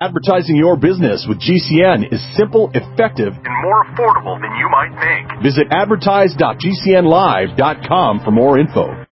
Advertising your business with GCN is simple, effective, and more affordable than you might think. Visit advertise.gcnlive.com for more info.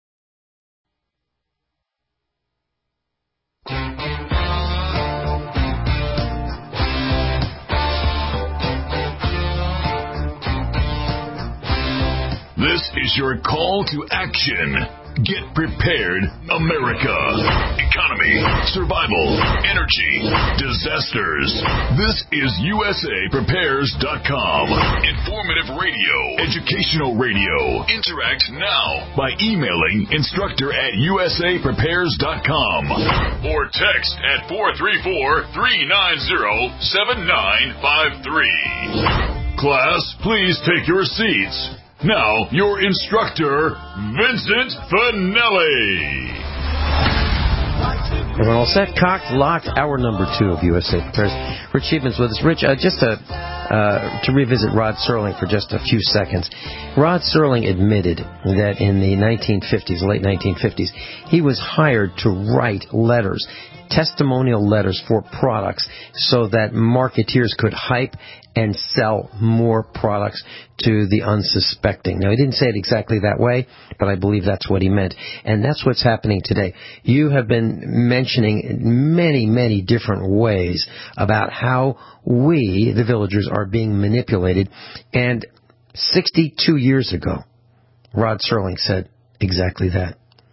This is your call to action. Get prepared, America. Economy, survival, energy, disasters. This is USAPrepares.com. Informative radio, educational radio. Interact now by emailing instructor@USAPrepares.com or text at 434-390-7953. Class, please take your seats. Now, your instructor, Vincent Finelli. Everyone all set? Cocked, locked, hour number 2 of USA Prepares. Rich Sheepman's with us. Rich, just to revisit Rod Serling for just a few seconds. Rod Serling admitted that in the 1950s, late 1950s, he was hired to write letters, testimonial letters for products so that marketeers could hype and sell more products to the unsuspecting. Now, he didn't say it exactly that way, but I believe that's what he meant. And that's what's happening today. You have been mentioning many, many different ways about how we, the villagers, are being manipulated. And 62 years ago, Rod Serling said exactly that.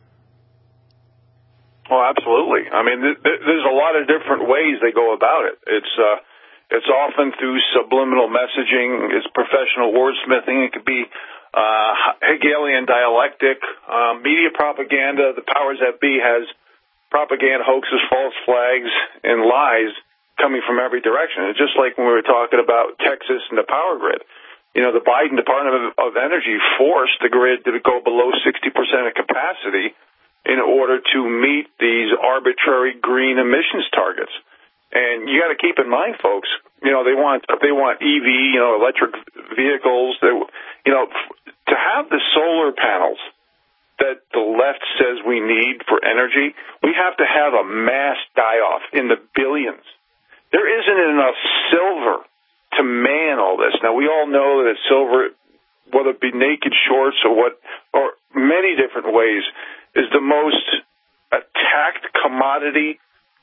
Oh, absolutely. I mean, there's a lot of different ways they go about it. It's often through subliminal messaging. It's professional wordsmithing. It could be Hegelian dialectic, media propaganda. The powers that be has propaganda, hoaxes, false flags, and lies coming from every direction. It's just like when we were talking about Texas and the power grid. You know, the Biden Department of Energy forced the grid to go below 60% of capacity in order to meet these arbitrary green emissions targets. And you got to keep in mind, folks, you know, they want EV, you know, electric vehicles. You know, to have the solar panels that the left says we need for energy, we have to have a mass die-off in the billions. There isn't enough silver to man all this. Now, we all know that silver, whether it be naked shorts or many different ways, is the most attacked commodity.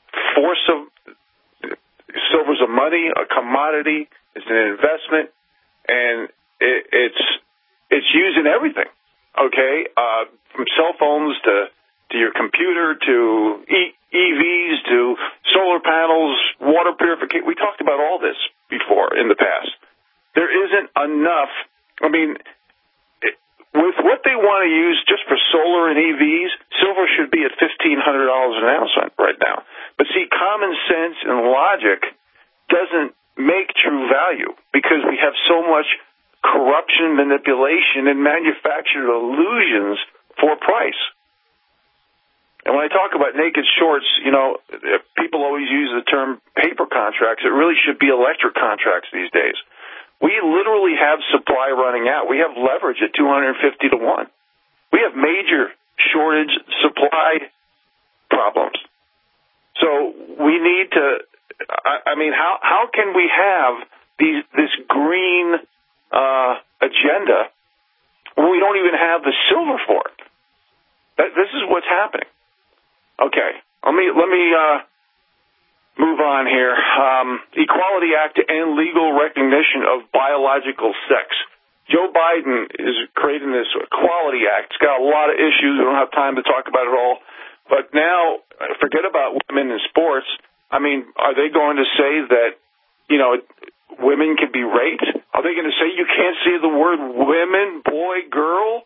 Silver's a money, a commodity. It's an investment, and it's used in everything. Okay, from cell phones to your computer to EVs to solar panels, water purification. We talked about all this before in the past. There isn't enough. I mean, with what they want to use just for solar and EVs, silver should be at $1,500 an ounce right now. But see, common sense and logic doesn't make true value because we have so much corruption, manipulation, and manufactured illusions for price. And when I talk about naked shorts, you know, people always use the term paper contracts. It really should be electric contracts these days. We literally have supply running out. We have leverage at 250 to 1. We have major shortage supply problems. So we need to, I mean, how can we have this green agenda when we don't even have the silver for it? This is what's happening. Okay, let me move on here. Equality Act to end legal recognition of biological sex. Joe Biden is creating this Equality Act. It's got a lot of issues. We don't have time to talk about it all. But now, forget about women in sports. I mean, are they going to say that, you know, women can be raped? Are they going to say you can't say the word women, boy, girl,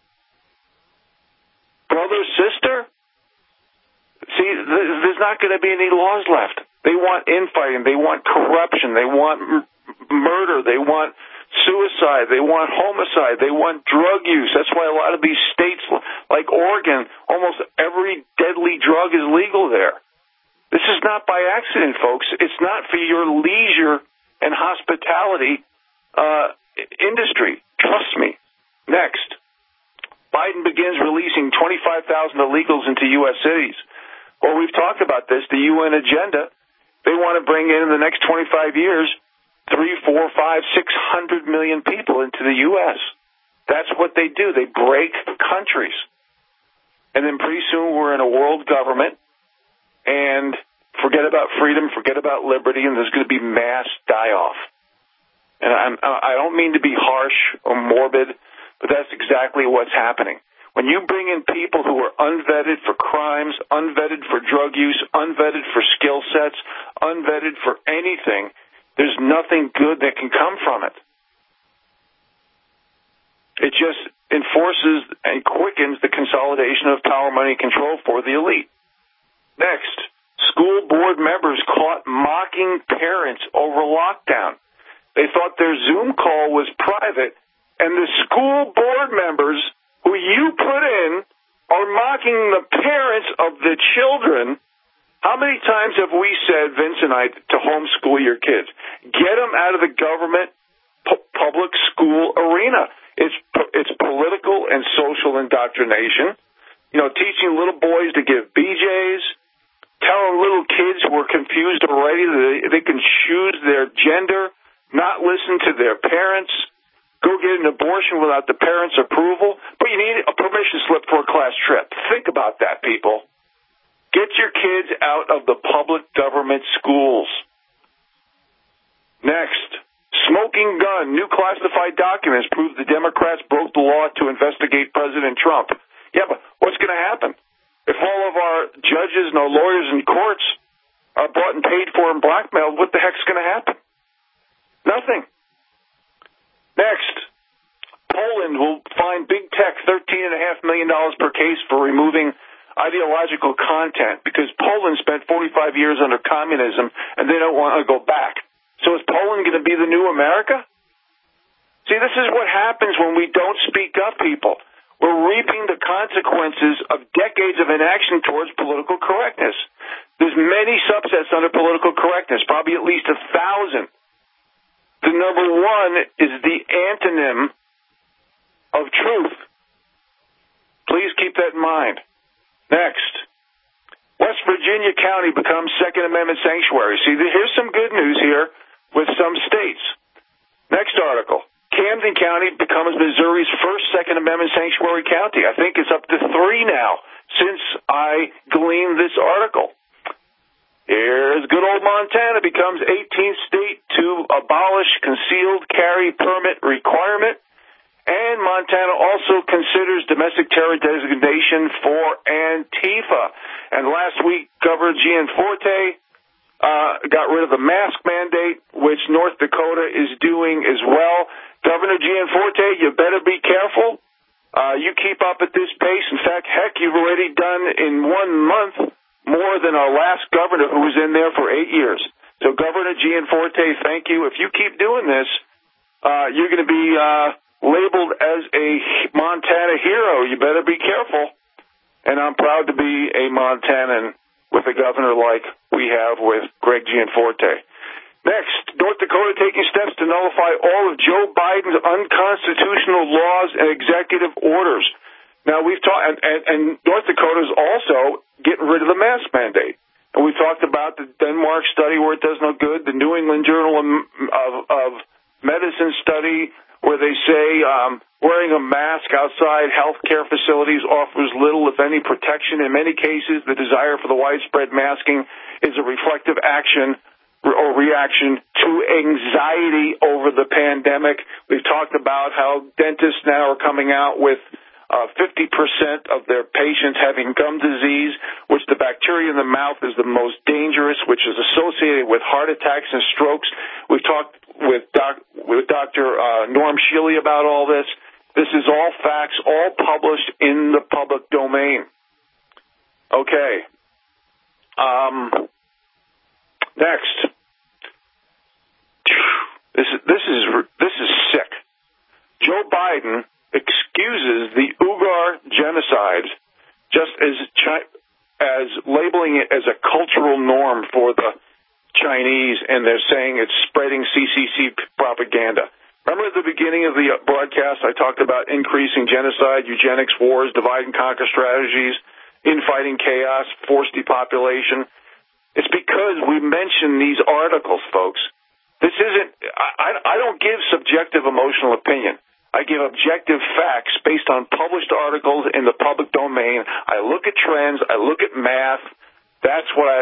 brother, sister? See, there's not going to be any laws left. They want infighting. They want corruption. They want murder. They want suicide. They want homicide. They want drug use. That's why a lot of these states, like Oregon, almost every deadly drug is legal there. This is not by accident, folks. It's not for your leisure and hospitality industry. Trust me. Next, Biden begins releasing 25,000 illegals into U.S. cities. Well, we've talked about this, the UN agenda. They want to bring in the next 25 years 3, 4, 5, 600 million people into the U.S. That's what they do. They break countries. And then pretty soon we're in a world government, and forget about freedom, forget about liberty, and there's going to be mass die-off. And I don't mean to be harsh or morbid, but that's exactly what's happening. When you bring in people who are unvetted for crimes, unvetted for drug use, unvetted for skill sets, unvetted for anything, there's nothing good that can come from it. It just enforces and quickens the consolidation of power, money, and control for the elite. Next, school board members caught mocking parents over lockdown. They thought their Zoom call was private, and the school board members who you put in are mocking the parents of the children. How many times have we said, Vince and I, to homeschool your kids? Get them out of the government public school arena. It's political and social indoctrination. You know, teaching little boys to give BJs, telling little kids who are confused already that they can choose their gender, not listen to their parents, go get an abortion without the parents' approval, but you need a permission slip for a class trip. Think about that, people. Get your kids out of the public government schools. Next, smoking gun. New classified documents prove the Democrats broke the law to investigate President Trump. Yeah, but what's going to happen? If all of our judges and our lawyers and courts are bought and paid for and blackmailed, what the heck's going to happen? Nothing. Next, Poland will fine big tech $13.5 million per case for removing ideological content because Poland spent 45 years under communism and they don't want to go back. So is Poland going to be the new America? See, this is what happens when we don't speak up, people. We're reaping the consequences of decades of inaction towards political correctness. There's many subsets under political correctness, probably at least 1,000. The number one is the antonym of truth. Please keep that in mind. Next, West Virginia County becomes Second Amendment sanctuary. See, here's some good news here with some states. Next article. Camden County becomes Missouri's first Second Amendment sanctuary county. I think it's up to 3 now since I gleaned this article. Here's good old Montana becomes 18th state to abolish concealed carry permit requirement. And Montana also considers domestic terror designation for Antifa. And last week, Governor Gianforte got rid of the mask mandate, which North Dakota is doing as well. Governor Gianforte, you better be careful. You keep up at this pace. In fact, heck, you've already done in 1 month more than our last governor who was in there for 8 years. So Governor Gianforte, thank you. If you keep doing this, you're going to be labeled as a Montana hero. You better be careful. And I'm proud to be a Montanan with a governor like we have with Greg Gianforte. Next, North Dakota taking steps to nullify all of Joe Biden's unconstitutional laws and executive orders. Now, we've talked, and North Dakota is also getting rid of the mask mandate. And we talked about the Denmark study where it does no good, the New England Journal of Medicine study where they say wearing a mask outside healthcare facilities offers little, if any, protection. In many cases, the desire for the widespread masking is a reflective action or reaction to anxiety over the pandemic. We've talked about how dentists now are coming out with 50% of their patients having gum disease, which the bacteria in the mouth is the most dangerous, which is associated with heart attacks and strokes. We've talked with Dr. Norm Shealy about all this. This is all facts, all published in the public domain. Okay. Next. This is sick. Joe Biden excuses the Uyghur genocide just as labeling it as a cultural norm for the Chinese, and they're saying it's spreading CCC propaganda. Remember at the beginning of the broadcast I talked about increasing genocide, eugenics, wars, divide and conquer strategies, infighting chaos, forced depopulation. It's because we mention these articles, folks. This isn't, I don't give subjective emotional opinion. I give objective facts based on published articles in the public domain. I look at trends. I look at math. That's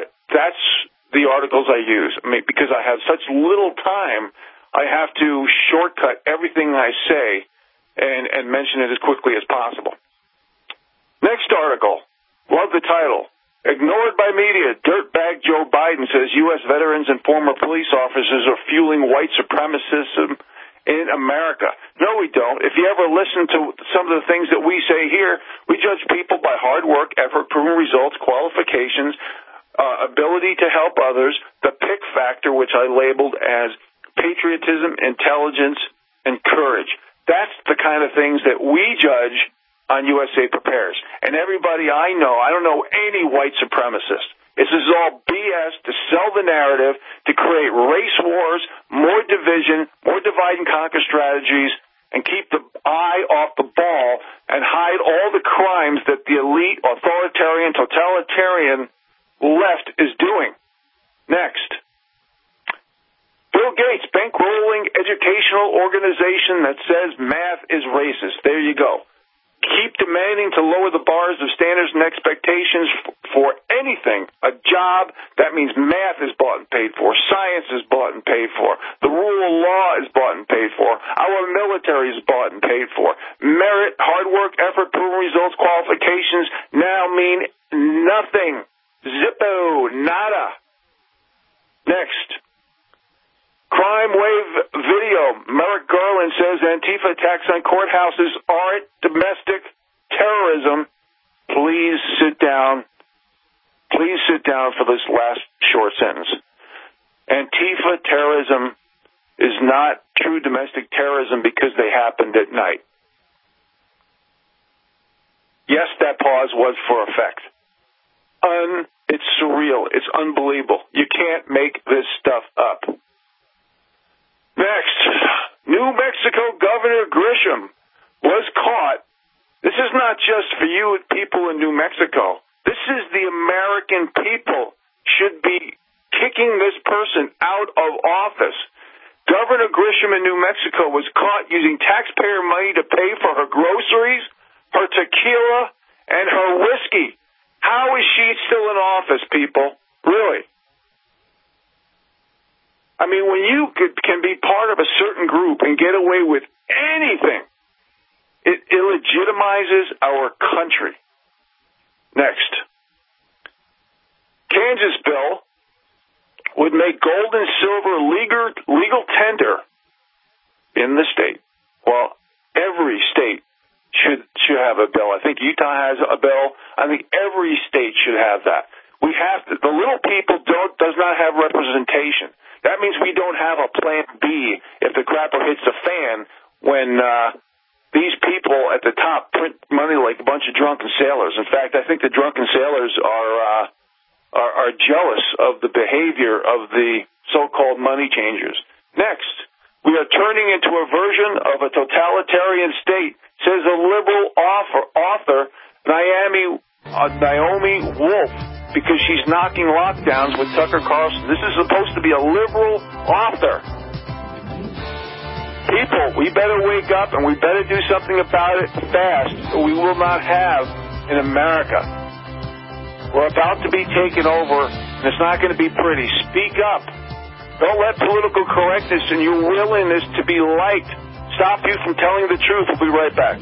the articles I use. I mean, because I have such little time, I have to shortcut everything I say and mention it as quickly as possible. Next article. Love the title. Ignored by media, dirtbag Joe Biden says U.S. veterans and former police officers are fueling white supremacism in America. No, we don't. If you ever listen to some of the things that we say here, we judge people by hard work, effort, proven results, qualifications, ability to help others, the pick factor, which I labeled as patriotism, intelligence, and courage. That's the kind of things that we judge on USA Prepares. And everybody I don't know any white supremacist. This is all BS to sell the narrative, to create race wars, more division, more divide and conquer strategies, and keep the eye off the ball and hide all the crimes that the elite, authoritarian, totalitarian left is doing. Next. Bill Gates, bankrolling educational organization that says math is racist. There you go. Keep demanding to lower the bars of standards and expectations for anything. A job, that means math is bought and paid for. Science is bought and paid for. The rule of law is bought and paid for. Our military is bought and paid for. Merit, hard work, effort, proven results, qualifications now mean nothing. Zippo, nada. Next. Crime wave video. Merrick Garland says Antifa attacks on courthouses aren't domestic terrorism. Please sit down. Please sit down for this last short sentence. Antifa terrorism is not true domestic terrorism because they happened at night. Yes, that pause was for effect. It's surreal. It's unbelievable. You can't make this stuff up. Next, New Mexico Governor Grisham was caught. This is not just for you people in New Mexico. This is the American people should be kicking this person out of office. Governor Grisham in New Mexico was caught using taxpayer money to pay for her groceries, her tequila, and her whiskey. How is she still in office, people? Really? I mean, when you can be part of a certain group and get away with anything, it illegitimizes our country. Next. Kansas bill would make gold and silver legal tender in the state. Well, every state should have a bill. I think Utah has a bill. I think every state should have that. We have to. The little people does not have representation. That means we don't have a plan B if the crapper hits the fan when these people at the top print money like a bunch of drunken sailors. In fact, I think the drunken sailors are jealous of the behavior of the so-called money changers. Next, we are turning into a version of a totalitarian state, says a liberal author, Naomi Wolf, because she's knocking lockdowns with Tucker Carlson. This is supposed to be a liberal author. People, we better wake up and we better do something about it fast, or we will not have in America. We're about to be taken over, and it's not going to be pretty. Speak up. Don't let political correctness and your willingness to be liked stop you from telling the truth. We'll be right back.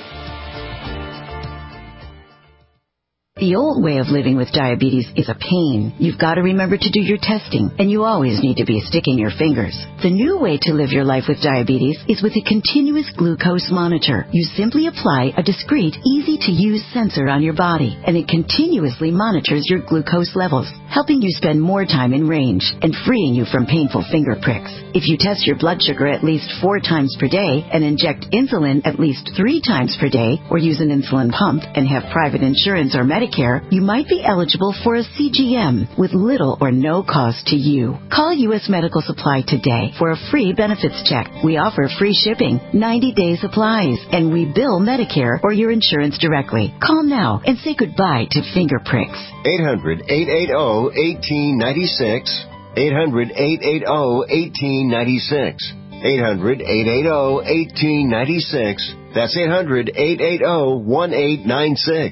The old way of living with diabetes is a pain. You've got to remember to do your testing, and you always need to be sticking your fingers. The new way to live your life with diabetes is with a continuous glucose monitor. You simply apply a discreet, easy-to-use sensor on your body, and it continuously monitors your glucose levels, helping you spend more time in range and freeing you from painful finger pricks. If you test your blood sugar at least 4 times per day and inject insulin at least 3 times per day, or use an insulin pump and have private insurance or Medicare, Medicare, you might be eligible for a CGM with little or no cost to you. Call U.S. Medical Supply today for a free benefits check. We offer free shipping, 90-day supplies, and we bill Medicare or your insurance directly. Call now and say goodbye to finger pricks. 800-880-1896. 800-880-1896. 800-880-1896. That's 800-880-1896.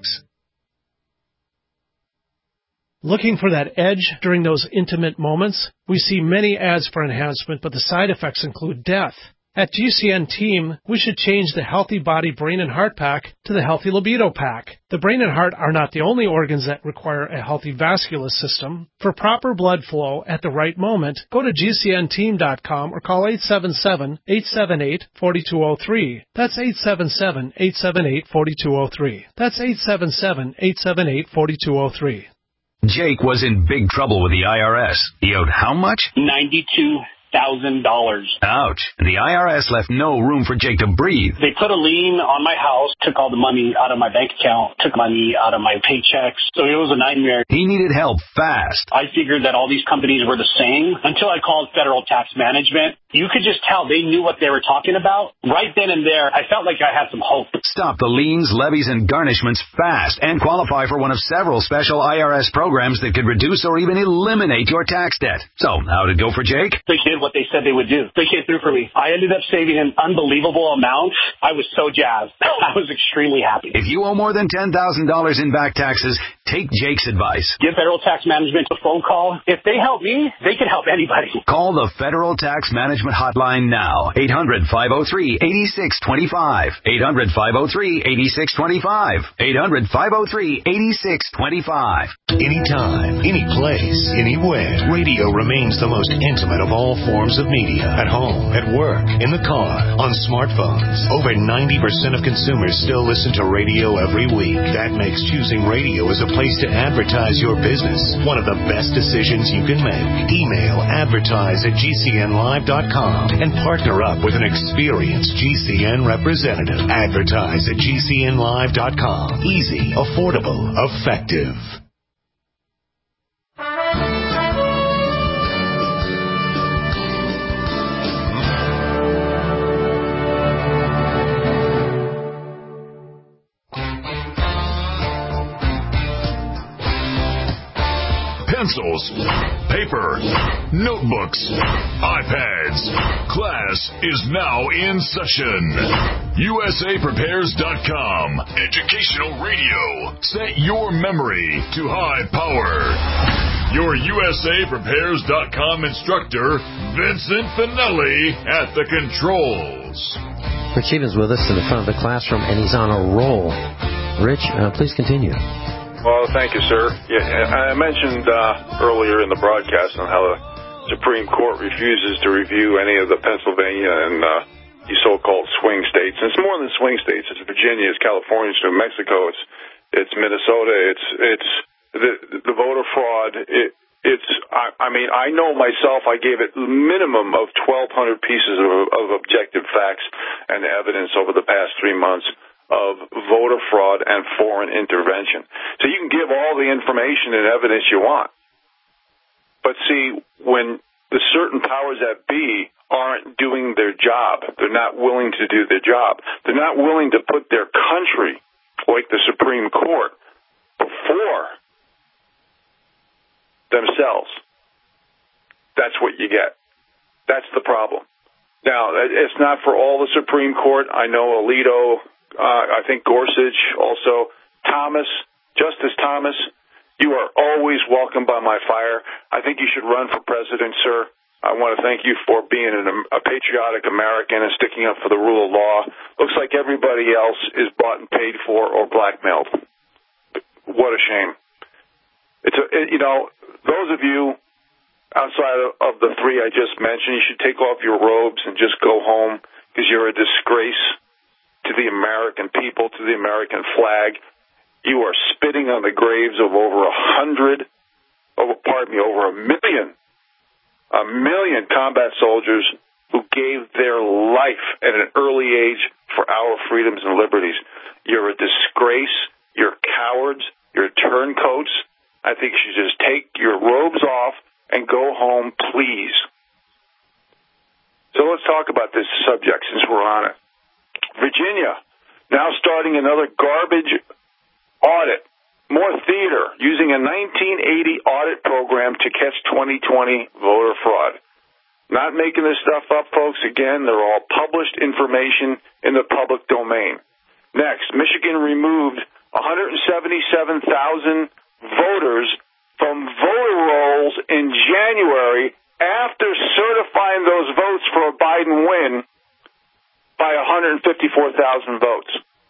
Looking for that edge during those intimate moments? We see many ads for enhancement, but the side effects include death. At GCN Team, we should change the Healthy Body, Brain, and Heart Pack to the Healthy Libido Pack. The brain and heart are not the only organs that require a healthy vascular system. For proper blood flow at the right moment, go to GCNteam.com or call 877-878-4203. That's 877-878-4203. That's 877-878-4203. Jake was in big trouble with the IRS. He owed how much? $92,000. Ouch. The IRS left no room for Jake to breathe. They put a lien on my house, took all the money out of my bank account, took money out of my paychecks. So it was a nightmare. He needed help fast. I figured that all these companies were the same until I called Federal Tax Management. You could just tell they knew what they were talking about. Right then and there, I felt like I had some hope. Stop the liens, levies, and garnishments fast and qualify for one of several special IRS programs that could reduce or even eliminate your tax debt. So, how'd it go for Jake? They did what they said they would do. They came through for me. I ended up saving an unbelievable amount. I was so jazzed. I was extremely happy. If you owe more than $10,000 in back taxes, take Jake's advice. Give Federal Tax Management a phone call. If they help me, they can help anybody. Call the Federal Tax Management hotline now. 800-503-8625. 800-503-8625. 800-503-8625. Anytime, any place, anywhere. Radio remains the most intimate of all forms of media. At home, at work, in the car, on smartphones. Over 90% of consumers still listen to radio every week. That makes choosing radio as a place to advertise your business one of the best decisions you can make. Email advertise@gcnlive.com and partner up with an experienced GCN representative. Advertise at GCNlive.com. Easy, affordable, effective. Pencils, paper, notebooks, iPads. Class is now in session. USAPrepares.com. Educational radio. Set your memory to high power. Your USAPrepares.com instructor, Vincent Finelli, at the controls. Rich Evans with us in the front of the classroom, and he's on a roll. Rich, please continue. Well, thank you, sir. Yeah, I mentioned earlier in the broadcast on how the Supreme Court refuses to review any of the Pennsylvania and the so-called swing states. And it's more than swing states. It's Virginia, it's California, it's New Mexico, it's Minnesota, it's the voter fraud. I know myself. I gave it a minimum of 1,200 pieces of objective facts and evidence over the past 3 months of voter fraud and foreign intervention. So you can give all the information and evidence you want. But see, when the certain powers that be aren't doing their job, they're not willing to do their job, they're not willing to put their country, like the Supreme Court, before themselves, that's what you get. That's the problem. Now, it's not for all the Supreme Court. I know Alito, I think Gorsuch, also Thomas, Justice Thomas, you are always welcome by my fire. I think you should run for president, sir. I want to thank you for being a patriotic American and sticking up for the rule of law. Looks like everybody else is bought and paid for or blackmailed. What a shame. Those of you outside of the three I just mentioned, you should take off your robes and just go home because you're a disgrace to the American people, to the American flag. You are spitting on the graves of over 1 million combat soldiers who gave their life at an early age for our freedoms and liberties. You're a disgrace. You're cowards. You're turncoats. I think you should just take your robes off and go home, please. So let's talk about this subject since we're on it. Virginia, now starting another garbage audit. More theater, using a 1980 audit program to catch 2020 voter fraud. Not making this stuff up, folks. Again, they're all published information in the public domain. Next, Michigan removed 177,000 voters from voter rolls in January after certifying those votes for a Biden win by 154,000 votes.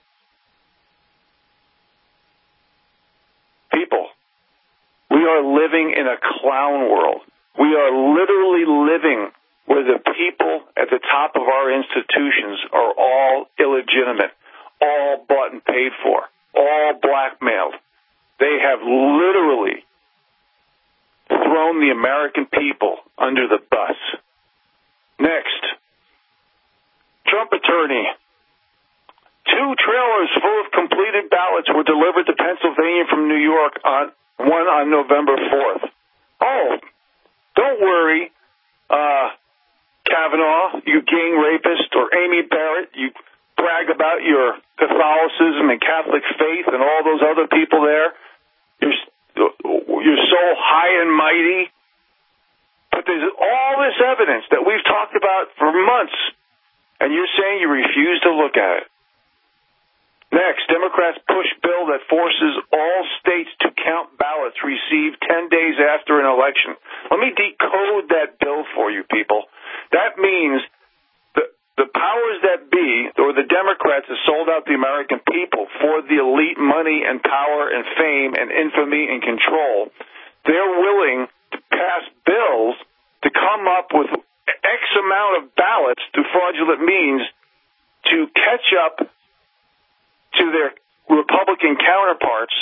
People, we are living in a clown world. We are literally living where the people at the top of our institutions are all illegitimate, all bought and paid for, all blackmailed. They have literally thrown the American people under the bus. Next, Trump attorney. 2 trailers full of completed ballots were delivered to Pennsylvania from New York, one on November 4th. Oh, don't worry, Kavanaugh, you gang rapist, or Amy Barrett, you brag about your Catholicism and Catholic faith and all those other people there. You're so high and mighty. But there's all this evidence that we've talked about for months, and you're saying you refuse to look at it. Next, Democrats push bill that forces all states to count ballots received 10 days after an election. Let me decode that bill for you people. That means the powers that be, or the Democrats, have sold out the American people for the elite money and power and fame and infamy and control. They're willing to pass bills to come up with X amount of ballots through fraudulent means to catch up to their Republican counterparts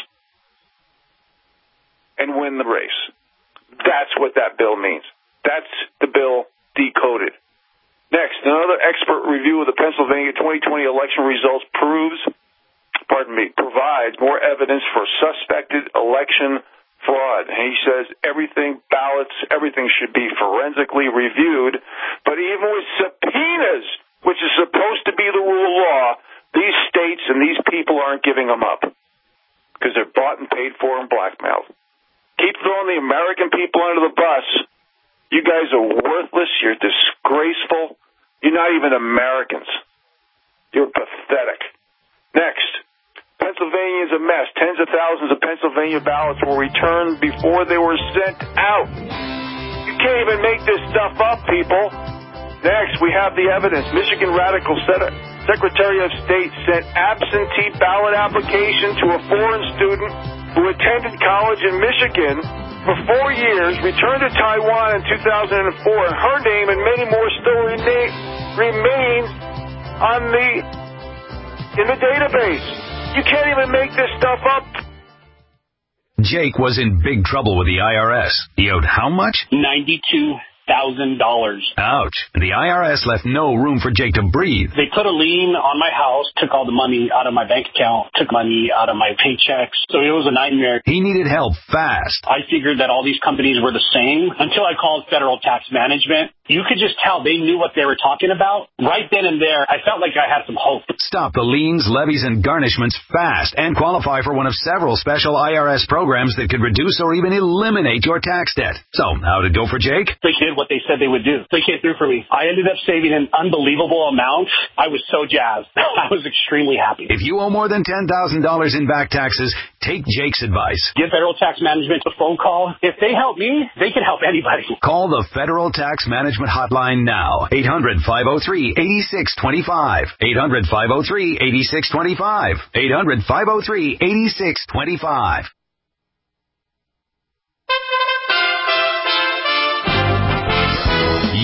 and win the race. That's what that bill means. That's the bill decoded. Next, another expert review of the Pennsylvania 2020 election results provides more evidence for suspected election fraud. And he says ballots, everything should be forensically reviewed. But even with subpoenas, which is supposed to be the rule of law, these states and these people aren't giving them up because they're bought and paid for and blackmailed. Keep throwing the American people under the bus. You guys are worthless. You're disgraceful. You're not even Americans. You're pathetic. Next, Pennsylvania is a mess. Tens of thousands of Pennsylvania ballots were returned before they were sent out. You can't even make this stuff up, people. Next, we have the evidence. Michigan Radical Secretary of State sent absentee ballot application to a foreign student who attended college in Michigan for 4 years, returned to Taiwan in 2004, and her name and many more still remain in the database. You can't even make this stuff up. Jake was in big trouble with the IRS. He owed how much? $92,000. Ouch. The IRS left no room for Jake to breathe. They put a lien on my house, took all the money out of my bank account, took money out of my paychecks. So it was a nightmare. He needed help fast. I figured that all these companies were the same until I called Federal Tax Management. You could just tell they knew what they were talking about. Right then and there, I felt like I had some hope. Stop the liens, levies, and garnishments fast and qualify for one of several special IRS programs that could reduce or even eliminate your tax debt. So, how did it go for Jake? They did what they said they would do. They came through for me. I ended up saving an unbelievable amount. I was so jazzed. I was extremely happy. If you owe more than $10,000 in back taxes, take Jake's advice. Give Federal Tax Management a phone call. If they help me, they can help anybody. Call the Federal Tax Management hotline now. 800-503-8625. 800-503-8625. 800-503-8625.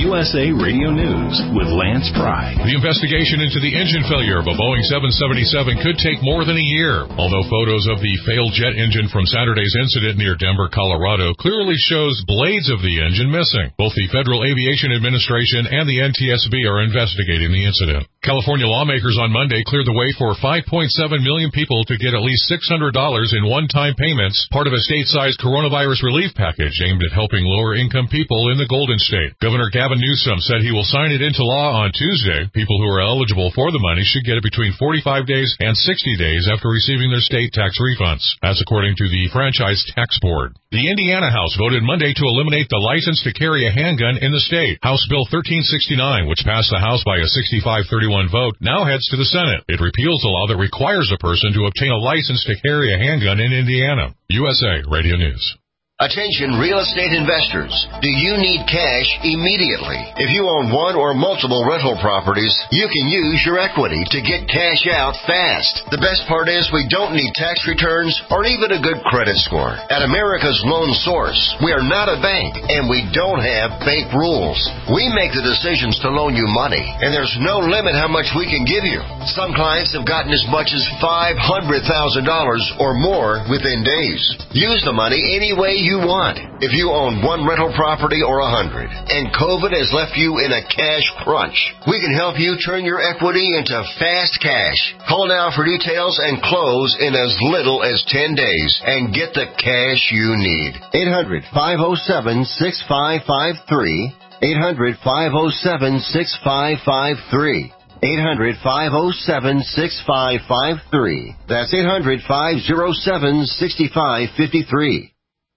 USA Radio News with Lance Pry. The investigation into the engine failure of a Boeing 777 could take more than a year, although photos of the failed jet engine from Saturday's incident near Denver, Colorado clearly shows blades of the engine missing. Both the Federal Aviation Administration and the NTSB are investigating the incident. California lawmakers on Monday cleared the way for 5.7 million people to get at least $600 in one-time payments, part of a state-sized coronavirus relief package aimed at helping lower-income people in the Golden State. Governor Gavin Newsom said he will sign it into law on Tuesday. People who are eligible for the money should get it between 45 days and 60 days after receiving their state tax refunds. That's according to the Franchise Tax Board. The Indiana House voted Monday to eliminate the license to carry a handgun in the state. House Bill 1369, which passed the House by a 65-31 vote, now heads to the Senate. It repeals a law that requires a person to obtain a license to carry a handgun in Indiana. USA Radio News. Attention real estate investors. Do you need cash immediately? If you own one or multiple rental properties, you can use your equity to get cash out fast. The best part is we don't need tax returns or even a good credit score. At America's Loan Source, we are not a bank and we don't have bank rules. We make the decisions to loan you money, and there's no limit how much we can give you. Some clients have gotten as much as $500,000 or more within days. Use the money any way you want. If you own one rental property or 100 and COVID has left you in a cash crunch, we can help you turn your equity into fast cash. Call now for details and close in as little as 10 days and get the cash you need. 800-507-6553. 800-507-6553. 800-507-6553. That's 800-507-6553.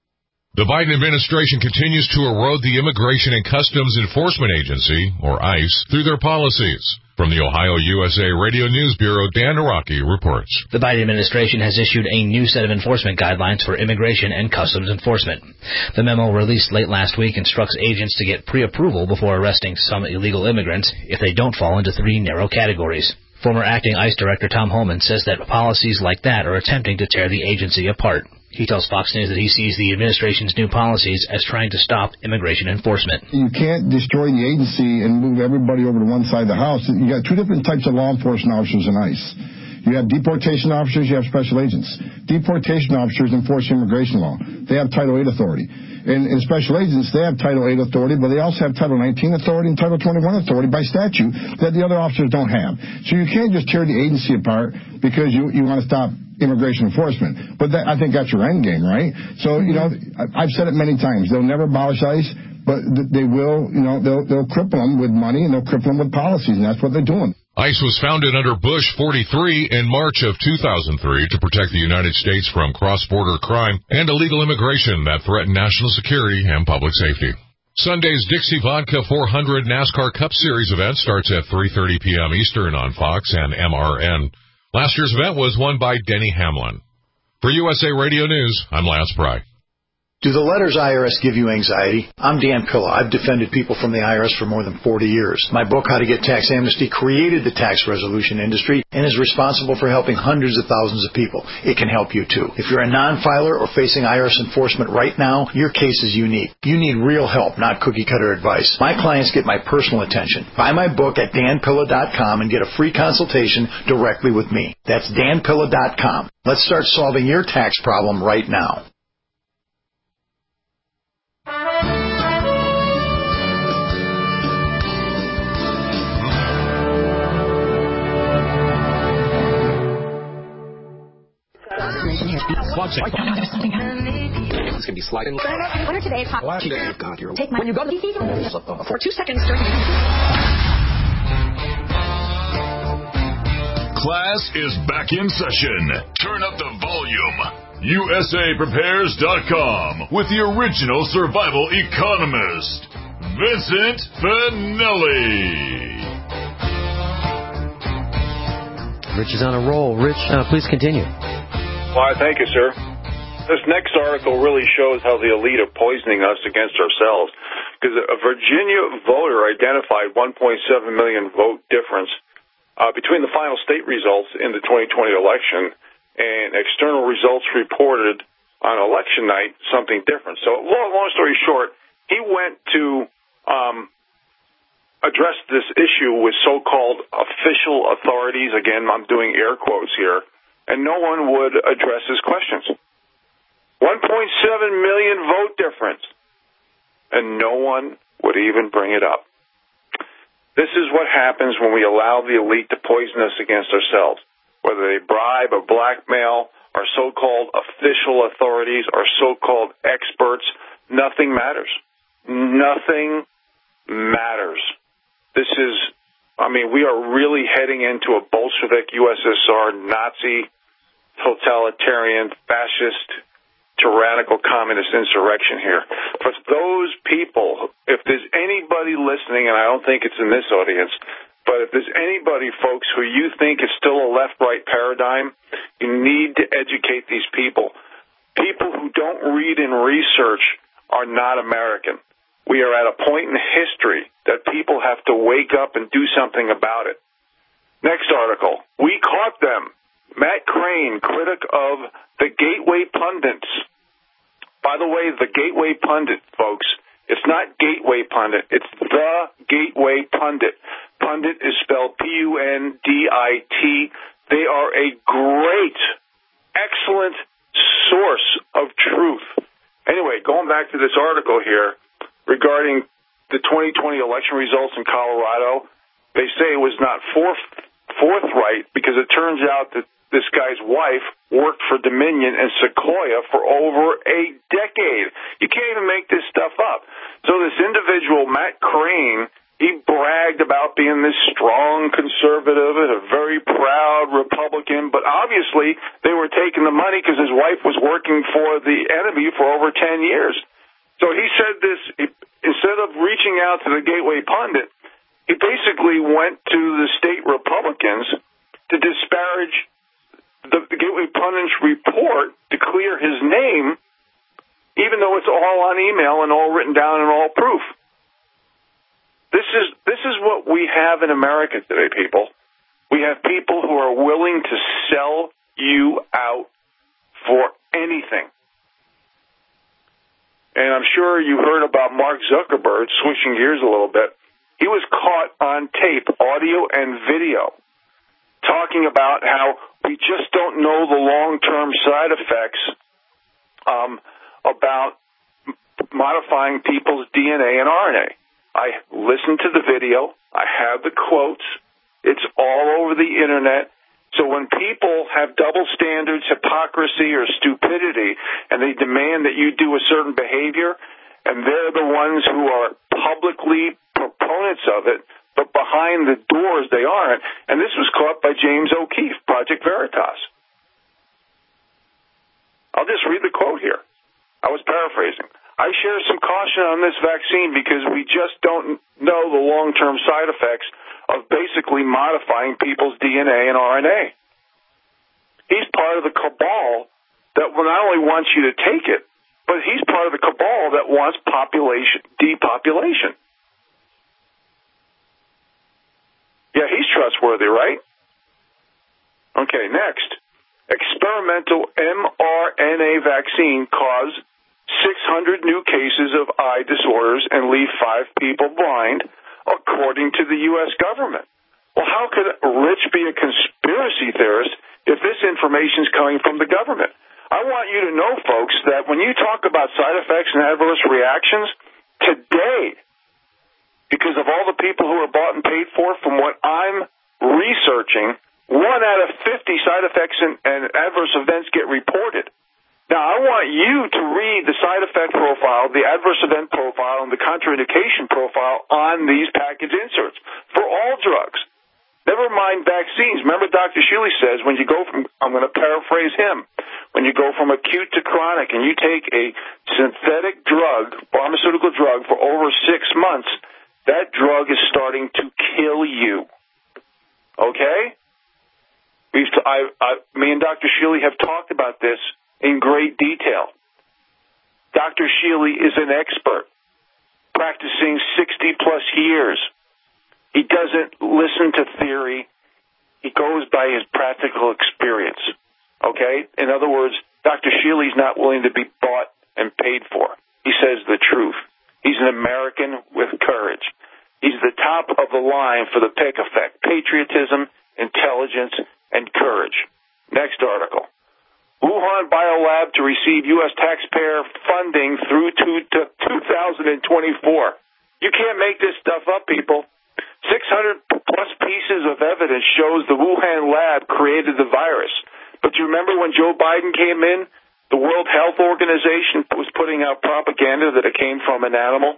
The Biden administration continues to erode the Immigration and Customs Enforcement Agency, or ICE, through their policies. From the Ohio USA Radio News Bureau, Dan Araki reports. The Biden administration has issued a new set of enforcement guidelines for immigration and customs enforcement. The memo released late last week instructs agents to get pre-approval before arresting some illegal immigrants if they don't fall into three narrow categories. Former acting ICE Director Tom Homan says that policies like that are attempting to tear the agency apart. He tells Fox News that he sees the administration's new policies as trying to stop immigration enforcement. You can't destroy the agency and move everybody over to one side of the house. You got two different types of law enforcement officers in ICE. You have deportation officers, you have special agents. Deportation officers enforce immigration law. They have Title 8 authority. And special agents, they have Title 8 authority, but they also have Title 19 authority and Title 21 authority by statute that the other officers don't have. So you can't just tear the agency apart because you want to stop immigration enforcement. But I think that's your end game, right? So, I've said it many times. They'll never abolish ICE, but they will, they'll cripple them with money and they'll cripple them with policies, and that's what they're doing. ICE was founded under Bush 43 in March of 2003 to protect the United States from cross-border crime and illegal immigration that threaten national security and public safety. Sunday's Dixie Vodka 400 NASCAR Cup Series event starts at 3:30 p.m. Eastern on Fox and MRN. Last year's event was won by Denny Hamlin. For USA Radio News, I'm Lance Pry. Do the letters IRS give you anxiety? I'm Dan Pilla. I've defended people from the IRS for more than 40 years. My book, How to Get Tax Amnesty, created the tax resolution industry and is responsible for helping hundreds of thousands of people. It can help you, too. If you're a non-filer or facing IRS enforcement right now, your case is unique. You need real help, not cookie-cutter advice. My clients get my personal attention. Buy my book at danpilla.com and get a free consultation directly with me. That's danpilla.com. Let's start solving your tax problem right now. It's going to be sliding. What are today's hot? Take my. When you go to the DC for 2 seconds. Class is back in session. Turn up the volume. USAPrepares.com with the original survival economist, Vincent Finelli. Rich is on a roll. Rich, please continue. Why, thank you, sir. This next article really shows how the elite are poisoning us against ourselves. Because a Virginia voter identified 1.7 million vote difference between the final state results in the 2020 election and external results reported on election night, something different. So, long story short, he went to address this issue with so-called official authorities. Again, I'm doing air quotes here. And no one would address his questions. 1.7 million vote difference. And no one would even bring it up. This is what happens when we allow the elite to poison us against ourselves. Whether they bribe or blackmail our so-called official authorities, our so-called experts, nothing matters. Nothing matters. This is, we are really heading into a Bolshevik, USSR, Nazi, totalitarian, fascist, tyrannical communist insurrection here. For those people, if there's anybody listening, and I don't think it's in this audience, but if there's anybody, folks, who you think is still a left-right paradigm, you need to educate these people. People who don't read and research are not American. We are at a point in history that people have to wake up and do something about it. Next article. We caught them. Matt Crane, critic of the Gateway Pundits. By the way, the Gateway Pundit, folks, it's not Gateway Pundit. It's the Gateway Pundit. Pundit is spelled P-U-N-D-I-T. They are a great, excellent source of truth. Anyway, going back to this article here regarding the 2020 election results in Colorado, they say it was not forthright because it turns out that this guy's wife worked for Dominion and Sequoia for over a decade. You can't even make this stuff up. So this individual, Matt Crane, he bragged about being this strong conservative and a very proud Republican, but obviously they were taking the money because his wife was working for the enemy for over 10 years. So he said this, instead of reaching out to the Gateway Pundit, he basically went to the state Republicans to disparage the Gateway Pundit's report to clear his name, even though it's all on email and all written down and all proof. This is what we have in America today, people. We have people who are willing to sell you out for anything. And I'm sure you heard about Mark Zuckerberg, switching gears a little bit. He was caught on tape, audio and video, talking about how we just don't know the long-term side effects about modifying people's DNA and RNA. I listened to the video. I have the quotes. It's all over the Internet. So when people have double standards, hypocrisy, or stupidity, and they demand that you do a certain behavior, and they're the ones who are publicly proponents of it, but behind the doors they aren't. And this was caught by James O'Keefe, Project Veritas. I'll just read the quote here. I was paraphrasing. I share some caution on this vaccine because we just don't know the long-term side effects of basically modifying people's DNA and RNA. He's part of the cabal that will not only wants you to take it, but he's part of the cabal that wants depopulation. Yeah, he's trustworthy, right? Okay, next. Experimental mRNA vaccine caused 600 new cases of eye disorders and leave 5 people blind, according to the U.S. government. Well, how could Rich be a conspiracy theorist if this information is coming from the government? I want you to know, folks, that when you talk about side effects and adverse reactions, today, because of all the people who are bought and paid for, from what I'm researching, 1 out of 50 side effects and adverse events get reported. Now, I want you to read the side effect profile, the adverse event profile, and the contraindication profile on these package inserts for all drugs. Never mind vaccines. Remember Dr. Shealy says when you go from, I'm going to paraphrase him, when you go from acute to chronic and you take a synthetic drug, pharmaceutical drug, for over 6 months, that drug is starting to kill you. Okay? Me and Dr. Shealy have talked about this in great detail. Dr. Shealy is an expert, practicing 60-plus years. He doesn't listen to theory. He goes by his practical experience. Okay? In other words, Dr. Shealy's not willing to be bought and paid for. He says the truth. He's an American with courage. He's the top of the line for the PIC effect: patriotism, intelligence, and courage. Next article. Wuhan Biolab to receive U.S. taxpayer funding through to 2024. You can't make this stuff up, people. 600-plus pieces of evidence shows the Wuhan lab created the virus. But you remember when Joe Biden came in, the World Health Organization was putting out propaganda that it came from an animal?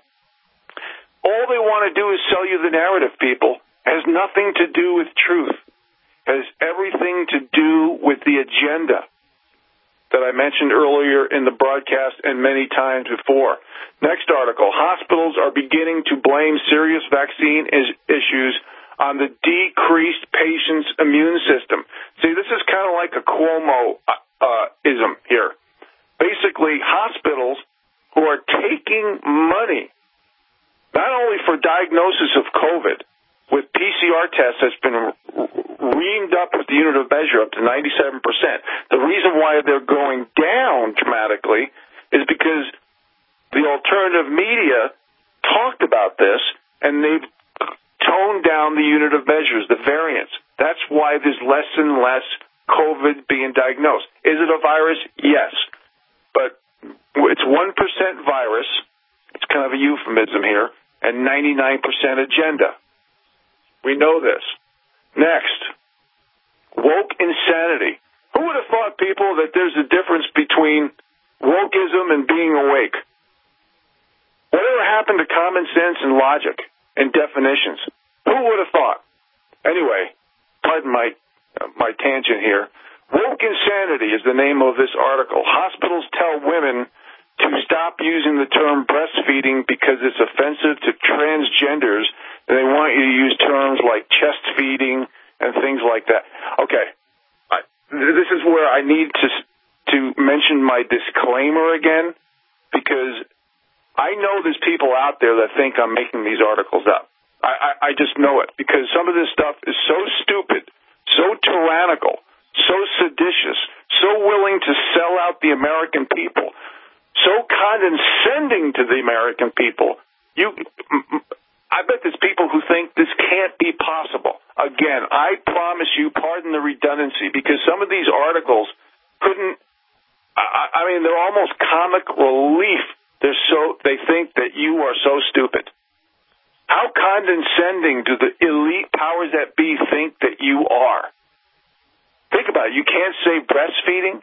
All they want to do is sell you the narrative, people. It has nothing to do with truth. It has everything to do with the agenda that I mentioned earlier in the broadcast and many times before. Next article. Hospitals are beginning to blame serious vaccine issues on the decreased patient's immune system. See, this is kind of like a Cuomo-ism here. Basically, hospitals who are taking money, not only for diagnosis of COVID, with PCR tests that's been reamed up with the unit of measure up to 97%. The reason why they're going down dramatically is because the alternative media talked about this, and they've toned down the unit of measures, the variants. That's why there's less and less COVID being diagnosed. Is it a virus? Yes. But it's 1% virus, it's kind of a euphemism here, and 99% agenda. We know this. Next, woke insanity. Who would have thought, people, that there's a difference between wokeism and being awake? Whatever happened to common sense and logic and definitions? Who would have thought? Anyway, pardon my tangent here. Woke insanity is the name of this article. Hospitals tell women to stop using the term breastfeeding because it's offensive to transgenders, and they want you to use terms like chest feeding and things like that. Okay, this is where I need to mention my disclaimer again, because I know there's people out there that think I'm making these articles up. I just know it, because some of this stuff is so stupid, so tyrannical, so seditious, so willing to sell out the American people, so condescending to the American people. I bet there's people who think this can't be possible. Again, I promise you, pardon the redundancy, because some of these articles couldn't, they're almost comic relief. They think that you are so stupid. How condescending do the elite powers that be think that you are? Think about it. You can't say breastfeeding.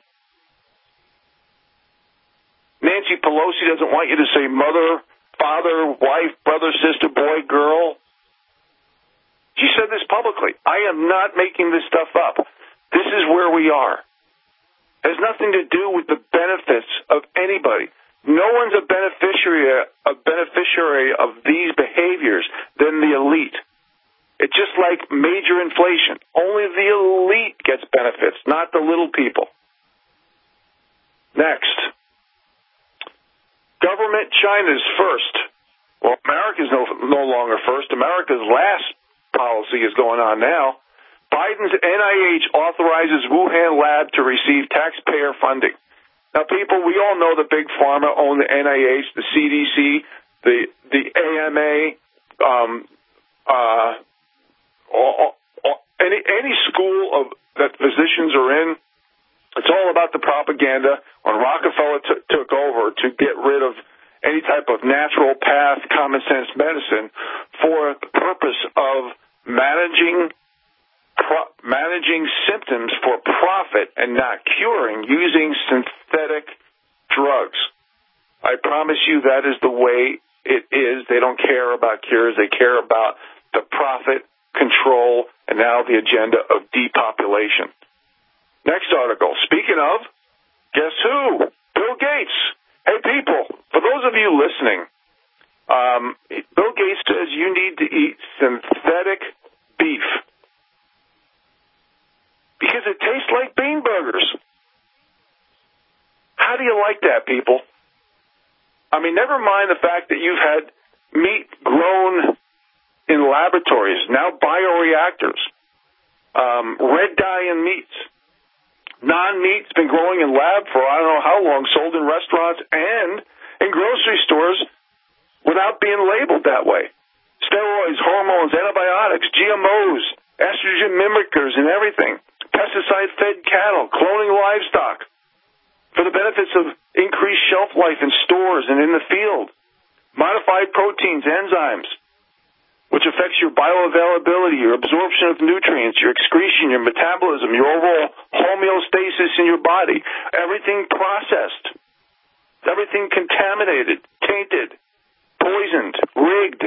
Nancy Pelosi doesn't want you to say mother, father, wife, brother, sister, boy, girl. She said this publicly. I am not making this stuff up. This is where we are. It has nothing to do with the benefits of anybody. No one's a beneficiary of these behaviors than the elite. It's just like major inflation. Only the elite gets benefits, not the little people. Next. Government China's first. Well, America's no longer first. America's last policy is going on now. Biden's NIH authorizes Wuhan lab to receive taxpayer funding. Now, people, we all know the big pharma own the NIH, the CDC, the AMA, any school that physicians are in. It's all about the propaganda. When Rockefeller took over to get rid of any type of natural path, common sense medicine for the purpose of managing symptoms for profit and not curing, using synthetic drugs. I promise you that is the way it is. They don't care about cures. They care about the profit, control, and now the agenda of depopulation. Next article. Speaking of, guess who? Bill Gates. Hey, people, for those of you listening, Bill Gates says you need to eat synthetic beef because it tastes like bean burgers. How do you like that, people? Never mind the fact that you've had meat grown in laboratories, now bioreactors, red dye in meats. Non-meat's been growing in lab for I don't know how long, sold in restaurants and in grocery stores without being labeled that way. steroids, hormones, antibiotics, GMOs, estrogen mimickers, and everything. Pesticide-fed cattle, cloning livestock for the benefits of increased shelf life in stores and in the field. Modified proteins, enzymes, which affects your bioavailability, your absorption of nutrients, your excretion, your metabolism, your overall homeostasis in your body. Everything processed. Everything contaminated, tainted, poisoned, rigged.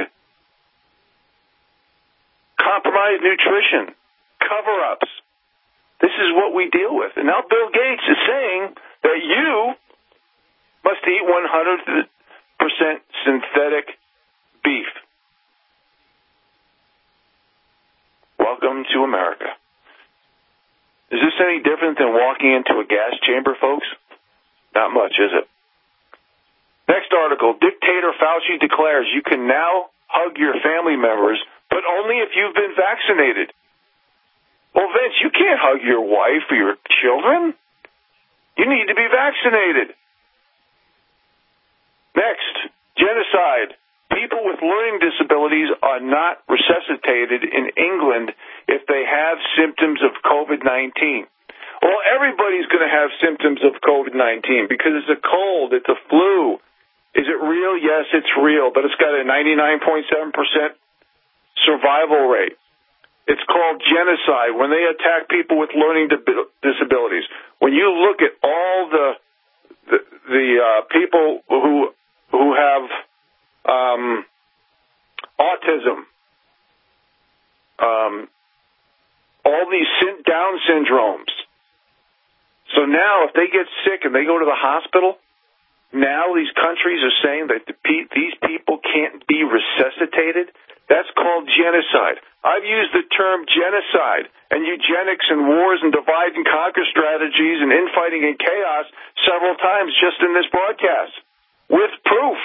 Compromised nutrition, cover-ups. This is what we deal with. And now Bill Gates is saying that you must eat 100% synthetic beef. Welcome to America. Is this any different than walking into a gas chamber, folks? Not much, is it? Next article, Dictator Fauci declares you can now hug your family members, but only if you've been vaccinated. Well, Vince, you can't hug your wife or your children. You need to be vaccinated. Next, genocide. People with learning disabilities are not resuscitated in England if they have symptoms of COVID-19. Well, everybody's going to have symptoms of COVID-19 because it's a cold, it's a flu. Is it real? Yes, it's real, but it's got a 99.7% survival rate. It's called genocide when they attack people with learning disabilities. When you look at all the people who have autism, all these Down syndromes. So now if they get sick and they go to the hospital, now these countries are saying that these people can't be resuscitated. That's called genocide. I've used the term genocide and eugenics and wars and divide and conquer strategies and infighting and chaos several times just in this broadcast with proof.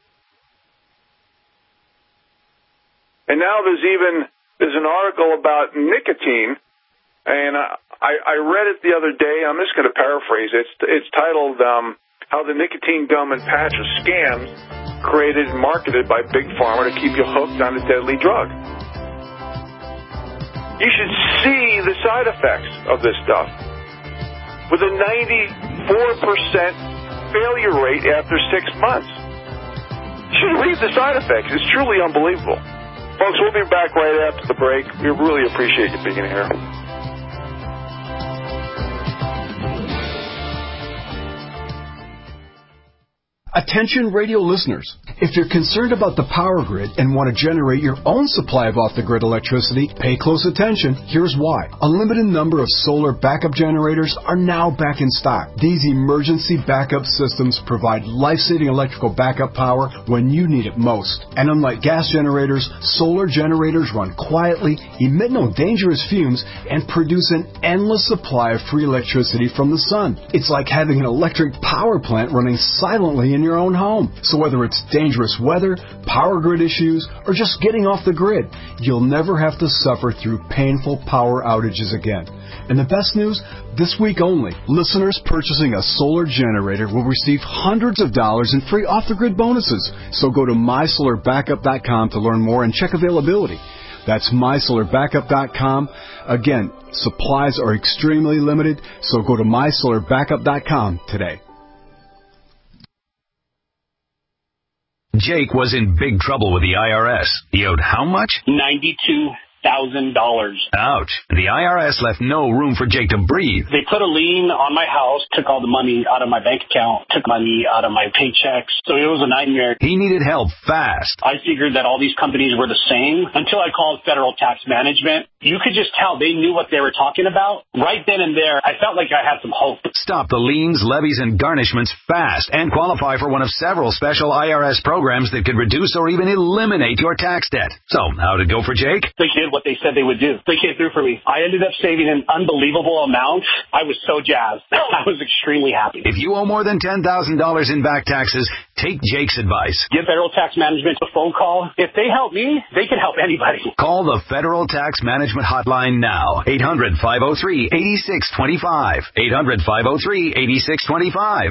And now there's an article about nicotine, and I read it the other day. I'm just going to paraphrase it. It's titled How the Nicotine Gum and Patch are Scams Created and Marketed by Big Pharma to Keep You Hooked on a Deadly Drug. You should see the side effects of this stuff. With a 94% failure rate after 6 months. You should read the side effects. It's truly unbelievable. Folks, we'll be back right after the break. We really appreciate you being here. Attention radio listeners. If you're concerned about the power grid and want to generate your own supply of off-the-grid electricity, pay close attention. Here's why. A limited number of solar backup generators are now back in stock. These emergency backup systems provide life-saving electrical backup power when you need it most. And unlike gas generators, solar generators run quietly, emit no dangerous fumes, and produce an endless supply of free electricity from the sun. It's like having an electric power plant running silently in your own home. So whether it's dangerous weather, power grid issues, or just getting off the grid, you'll never have to suffer through painful power outages again. And the best news, this week only, listeners purchasing a solar generator will receive hundreds of dollars in free off-the-grid bonuses. So go to mysolarbackup.com to learn more and check availability. That's mysolarbackup.com. Again, supplies are extremely limited, so go to mysolarbackup.com today. Jake was in big trouble with the IRS. He owed how much? $92,000. Ouch. The IRS left no room for Jake to breathe. They put a lien on my house, took all the money out of my bank account, took money out of my paychecks. So it was a nightmare. He needed help fast. I figured that all these companies were the same until I called Federal Tax Management. You could just tell they knew what they were talking about. Right then and there, I felt like I had some hope. Stop the liens, levies, and garnishments fast and qualify for one of several special IRS programs that could reduce or even eliminate your tax debt. So, how'd it go for Jake? The kid what they said they would do. They came through for me. I ended up saving an unbelievable amount. I was so jazzed. I was extremely happy. If you owe more than $10,000 in back taxes, take Jake's advice. Give Federal Tax Management a phone call. If they help me, they can help anybody. Call the Federal Tax Management Hotline now. 800-503-8625. 800-503-8625.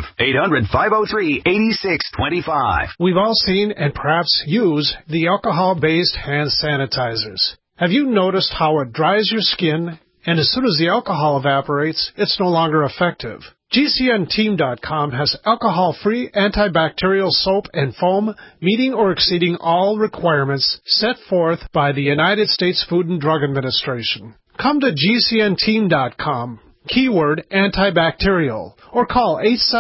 800-503-8625. We've all seen and perhaps use the alcohol-based hand sanitizers. Have you noticed how it dries your skin, and as soon as the alcohol evaporates, it's no longer effective? GCNteam.com has alcohol-free antibacterial soap and foam meeting or exceeding all requirements set forth by the United States Food and Drug Administration. Come to GCNteam.com, keyword antibacterial, or call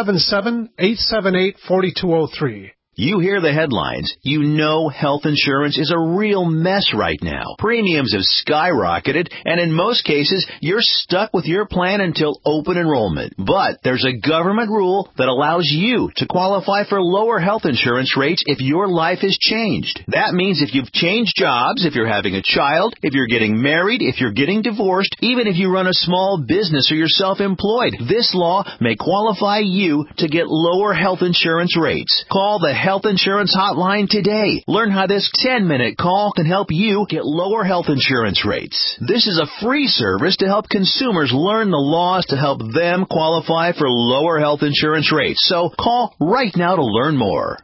877-878-4203. You hear the headlines. You know health insurance is a real mess right now. Premiums have skyrocketed, and in most cases, you're stuck with your plan until open enrollment. But there's a government rule that allows you to qualify for lower health insurance rates if your life has changed. That means if you've changed jobs, if you're having a child, if you're getting married, if you're getting divorced, even if you run a small business or you're self-employed, this law may qualify you to get lower health insurance rates. Call the Health Insurance Hotline today. Learn how this 10-minute call can help you get lower health insurance rates. This is a free service to help consumers learn the laws to help them qualify for lower health insurance rates. So call right now to learn more.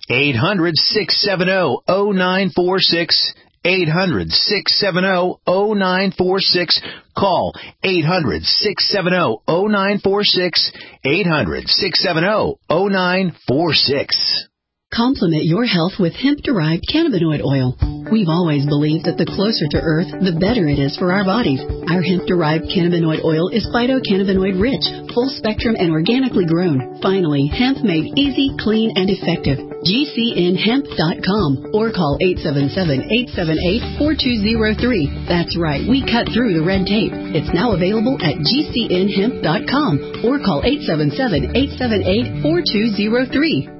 800-670-0946. 800-670-0946. Call 800-670-0946. 800-670-0946. Complement your health with hemp-derived cannabinoid oil. We've always believed that the closer to Earth, the better it is for our bodies. Our hemp-derived cannabinoid oil is phytocannabinoid-rich, full-spectrum, and organically grown. Finally, hemp made easy, clean, and effective. GCNhemp.com or call 877-878-4203. That's right, we cut through the red tape. It's now available at GCNhemp.com or call 877-878-4203.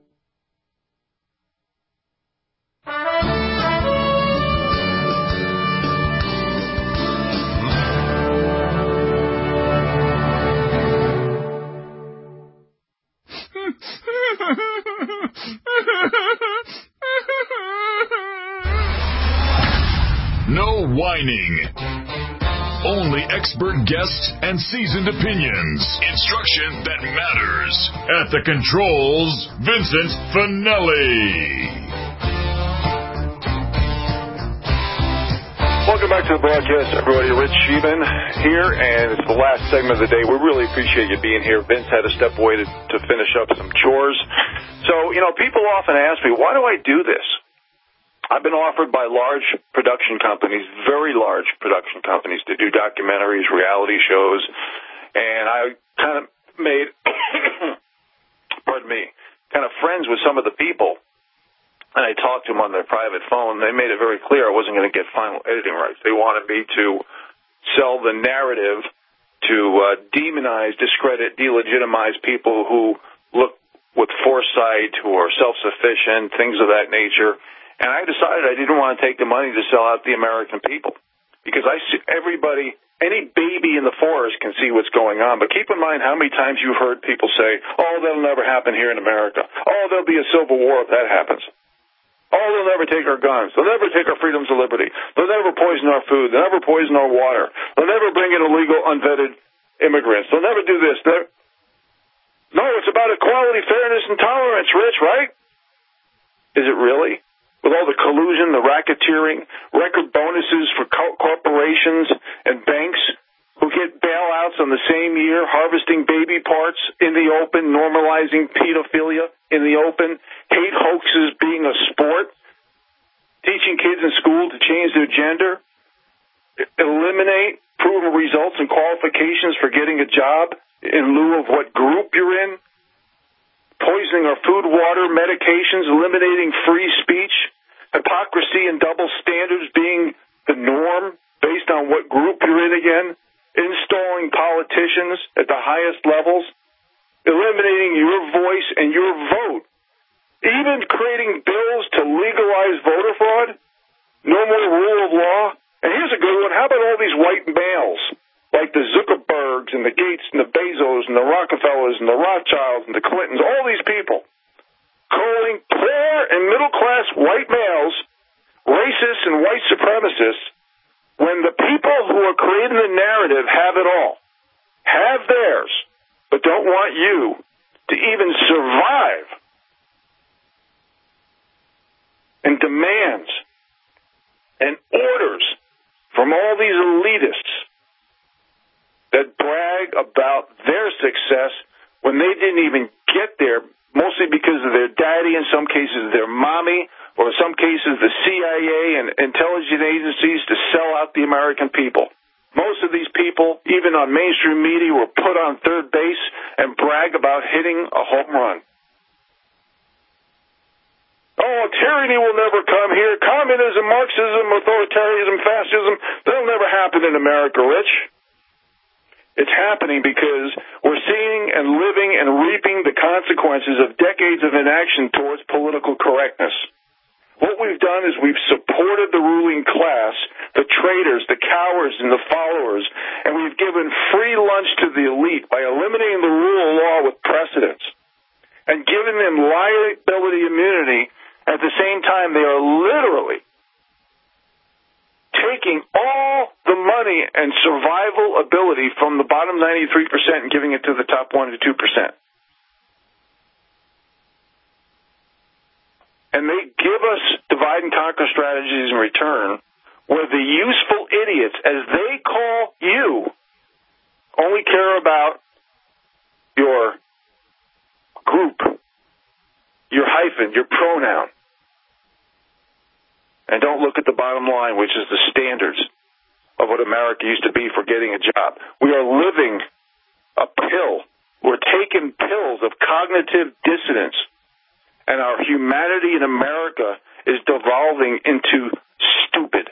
No whining. Only expert guests and seasoned opinions. Instruction that matters. At the controls, Vincent Finelli. Welcome back to the broadcast, everybody. Rich Sheeman here, and it's the last segment of the day. We really appreciate you being here. Vince had to step away to finish up some chores. So, people often ask me, why do I do this? I've been offered by large production companies, very large production companies, to do documentaries, reality shows, and I kind of made, kind of friends with some of the people, and I talked to them on their private phone. They made it very clear I wasn't going to get final editing rights. They wanted me to sell the narrative, to demonize, discredit, delegitimize people who look with foresight, who are self-sufficient, things of that nature. And I decided I didn't want to take the money to sell out the American people, because I see everybody, any baby in the forest can see what's going on. But keep in mind how many times you've heard people say, oh, that'll never happen here in America. Oh, there'll be a civil war if that happens. Oh, they'll never take our guns. They'll never take our freedoms of liberty. They'll never poison our food. They'll never poison our water. They'll never bring in illegal, unvetted immigrants. They'll never do this. No, it's about equality, fairness, and tolerance, Rich, right? Is it really? With all the collusion, the racketeering, record bonuses for corporations and banks who get bailouts on the same year, harvesting baby parts in the open, normalizing pedophilia in the open, hate hoaxes being a sport, teaching kids in school to change their gender, eliminate proven results and qualifications for getting a job in lieu of what group you're in, poisoning our food, water, medications, eliminating free speech, hypocrisy and double standards being the norm based on what group you're in again, installing politicians at the highest levels, eliminating your voice and your vote, even creating bills to legalize voter fraud, no more rule of law. And here's a good How about all these white males, like the Zuckerbergs and the Gates and the Bezos and the Rockefellers and the Rothschilds and the Clintons, all these people, calling poor and middle-class white males racists and white supremacists when the people who are creating the narrative have it all, have theirs, but don't want you to even survive, and demands and orders from all these elitists that brag about their success when they didn't even get there, mostly because of their daddy, in some cases their mommy, or in some cases the CIA and intelligence agencies to sell out the American people. Most of these people, even on mainstream media, were put on third base and brag about hitting a home run. Oh, tyranny will never come here. Communism, Marxism, authoritarianism, fascism, that'll never happen in America, Rich. It's happening because we're seeing and living and reaping the consequences of decades of inaction towards political correctness. What we've done is we've supported the ruling class, the traitors, the cowards, and the followers, and we've given free lunch to the elite by eliminating the rule of law with precedents and giving them liability immunity. At the same time, they are literally taking all the money and survival ability from the bottom 93% and giving it to the top 1% to 2%. And they give us divide and conquer strategies in return, where the useful idiots, as they call you, only care about your group, your hyphen, your pronoun, and don't look at the bottom line, which is the standards of what America used to be for getting a job. We are living a pill. We're taking pills of cognitive dissonance, and our humanity in America is devolving into stupid.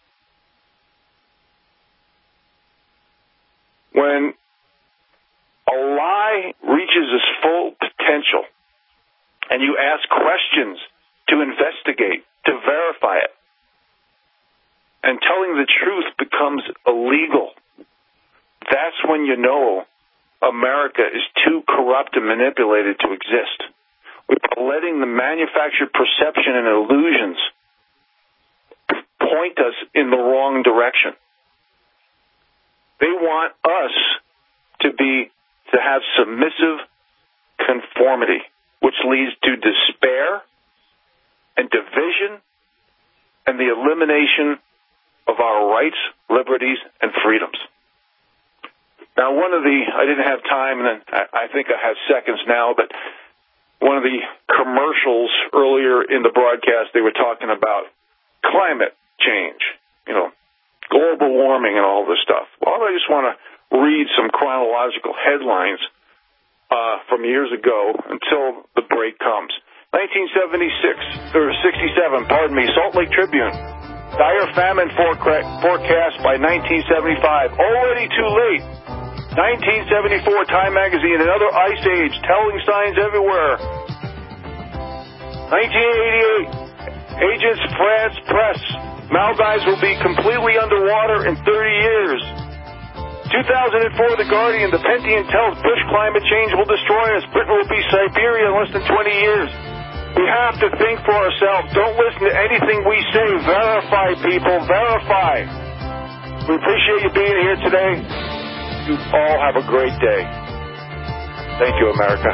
When a lie reaches its full potential and you ask questions to investigate, to verify it, and telling the truth becomes illegal, that's when you know America is too corrupt and manipulated to exist. We're letting the manufactured perception and illusions point us in the wrong direction. They want us to have submissive conformity, which leads to despair and division and the elimination of our rights, liberties, and freedoms. Now, I didn't have time, and I think I have seconds now, but one of the commercials earlier in the broadcast, they were talking about climate change, global warming and all this stuff. Well, I just want to read some chronological headlines from years ago until the break comes. 1967, Salt Lake Tribune. Dire famine forecast by 1975. Already too late. 1974, Time Magazine, another ice age, telling signs everywhere. 1988, Agents France Press, Maldives will be completely underwater in 30 years. 2004, The Guardian, the Pentagon tells Bush climate change will destroy us. Britain will be Siberia in less than 20 years. We have to think for ourselves. Don't listen to anything we say. Verify, people. Verify. We appreciate you being here today. You all have a great day. Thank you, America.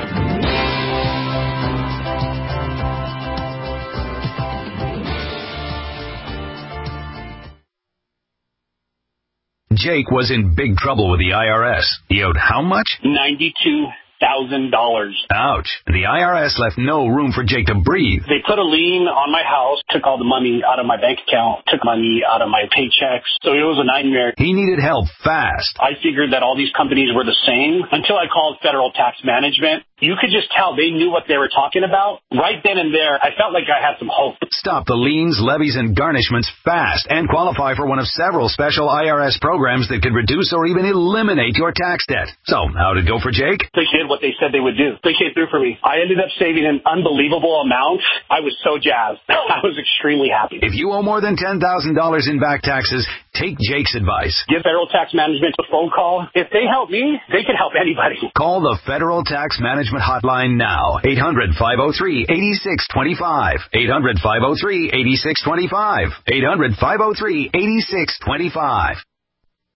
Jake was in big trouble with the IRS. He owed how much? $92,000. Ouch. The IRS left no room for Jake to breathe. They put a lien on my house, took all the money out of my bank account, took money out of my paychecks. So it was a nightmare. He needed help fast. I figured that all these companies were the same until I called Federal Tax Management. You could just tell they knew what they were talking about. Right then and there, I felt like I had some hope. Stop the liens, levies, and garnishments fast and qualify for one of several special IRS programs that could reduce or even eliminate your tax debt. So, how'd it go for Jake? They did what they said they would do. They came through for me. I ended up saving an unbelievable amount. I was so jazzed. I was extremely happy. If you owe more than $10,000 in back taxes, Take Jake's advice. Give Federal Tax Management a phone call. If they help me, they can help anybody. Call the Federal Tax Management Hotline now. 800-503-8625. 800-503-8625. 800-503-8625.